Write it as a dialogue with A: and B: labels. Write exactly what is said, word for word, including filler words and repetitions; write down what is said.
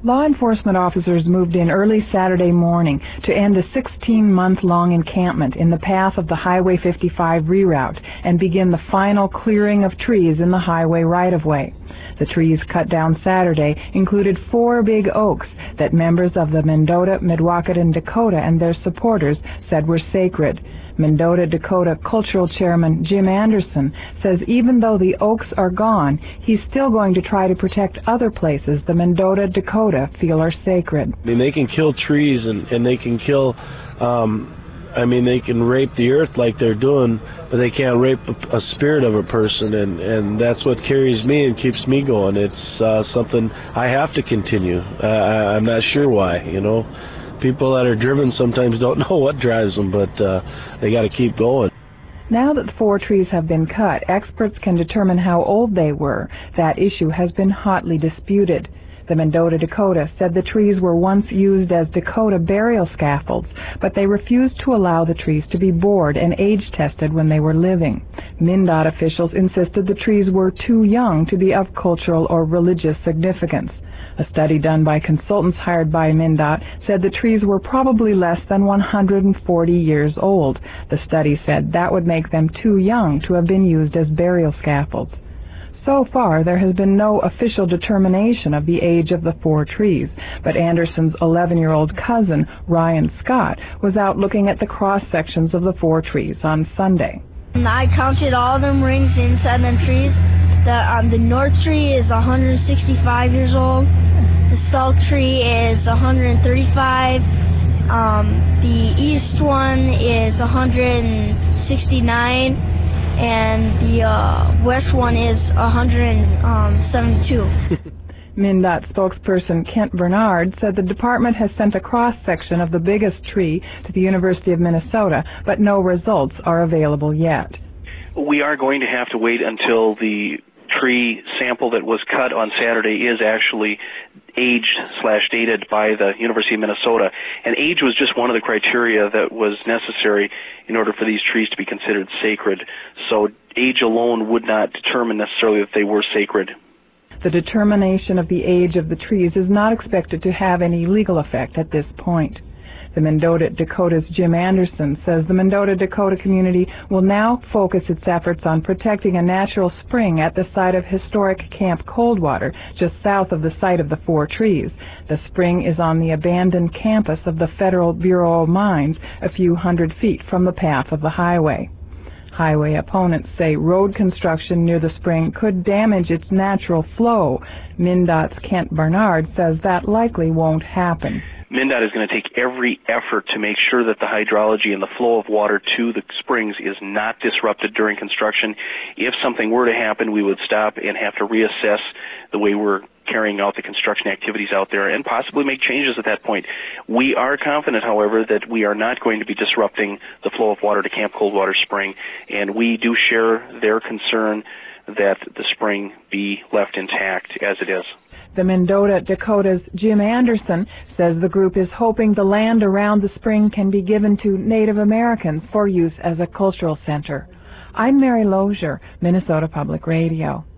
A: Law enforcement officers moved in early Saturday morning to end a sixteen-month-long encampment in the path of the Highway fifty-five reroute and begin the final clearing of trees in the highway right-of-way. The trees cut down Saturday included four big oaks that members of the Mendota, Mdewakanton, Dakota and their supporters said were sacred. Mendota, Dakota Cultural Chairman Jim Anderson says even though the oaks are gone, he's still going to try to protect other places the Mendota, Dakota feel are sacred.
B: I mean, they can kill trees and, and they can kill, um, I mean, they can rape the earth like they're doing, but they can't rape a, a spirit of a person, and, and that's what carries me and keeps me going. It's uh, something I have to continue. Uh, I, I'm not sure why, you know. People that are driven sometimes don't know what drives them, but uh, they got to keep going.
A: Now that the four trees have been cut, experts can determine how old they were. That issue has been hotly disputed. The Mendota, Dakota said the trees were once used as Dakota burial scaffolds, but they refused to allow the trees to be bored and age-tested when they were living. MnDOT officials insisted the trees were too young to be of cultural or religious significance. A study done by consultants hired by MnDOT said the trees were probably less than one hundred forty years old. The study said that would make them too young to have been used as burial scaffolds. So far, there has been no official determination of the age of the four trees, but Anderson's eleven-year-old cousin, Ryan Scott, was out looking at the cross-sections of the four trees on Sunday.
C: I counted all them rings inside them trees. The, um, the north tree is one hundred sixty-five years old. The south tree is one hundred thirty-five. Um, the east one is one hundred sixty-nine, and the uh, west one is one hundred seventy-two.
A: MnDOT spokesperson Kent Bernard said the department has sent a cross-section of the biggest tree to the University of Minnesota, but no results are available yet.
D: We are going to have to wait until the tree sample that was cut on Saturday is actually aged slash dated by the University of Minnesota. And age was just one of the criteria that was necessary in order for these trees to be considered sacred. So age alone would not determine necessarily that they were sacred.
A: The determination of the age of the trees is not expected to have any legal effect at this point. The Mendota, Dakota's Jim Anderson says the Mendota, Dakota community will now focus its efforts on protecting a natural spring at the site of historic Camp Coldwater, just south of the site of the four trees. The spring is on the abandoned campus of the Federal Bureau of Mines, a few hundred feet from the path of the highway. Highway opponents say road construction near the spring could damage its natural flow. MnDOT's Kent Bernard says that likely won't happen.
D: MnDOT is going to take every effort to make sure that the hydrology and the flow of water to the springs is not disrupted during construction. If something were to happen, we would stop and have to reassess the way we're carrying out the construction activities out there and possibly make changes at that point. We are confident, however, that we are not going to be disrupting the flow of water to Camp Coldwater Spring, and we do share their concern that the spring be left intact as it is.
A: The Mendota, Dakota's Jim Anderson says the group is hoping the land around the spring can be given to Native Americans for use as a cultural center. I'm Mary Lozier, Minnesota Public Radio.